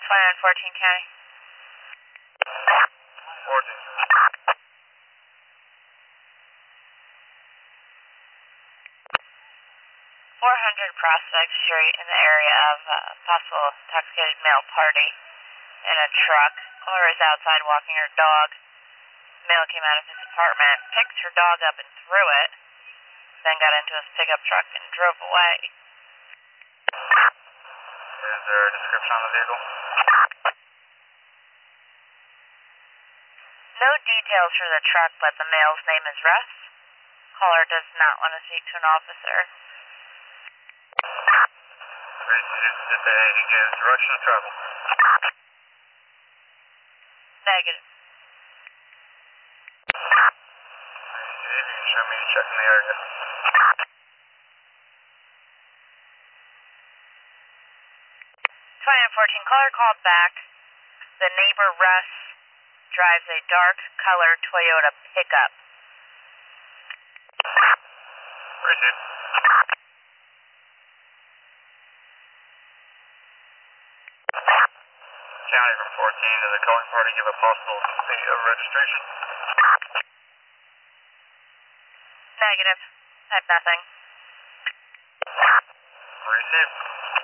on 14K. 14. 400 Prospect Street in the area of possible intoxicated male party in a truck. Caller is outside walking her dog. Male came out of his apartment, picked her dog up and threw it, then got into his pickup truck and drove away. Is there a description on the vehicle? No details for the truck, but the male's name is Russ. Caller does not want to speak to an officer. Did they give direction of travel? Negative. See if you can show me a check in the area. 2014 caller called back. The neighbor Russ drives a dark colored Toyota pickup. Received. County from 14 to the calling party give a possible state of registration. Negative. I have nothing. Received.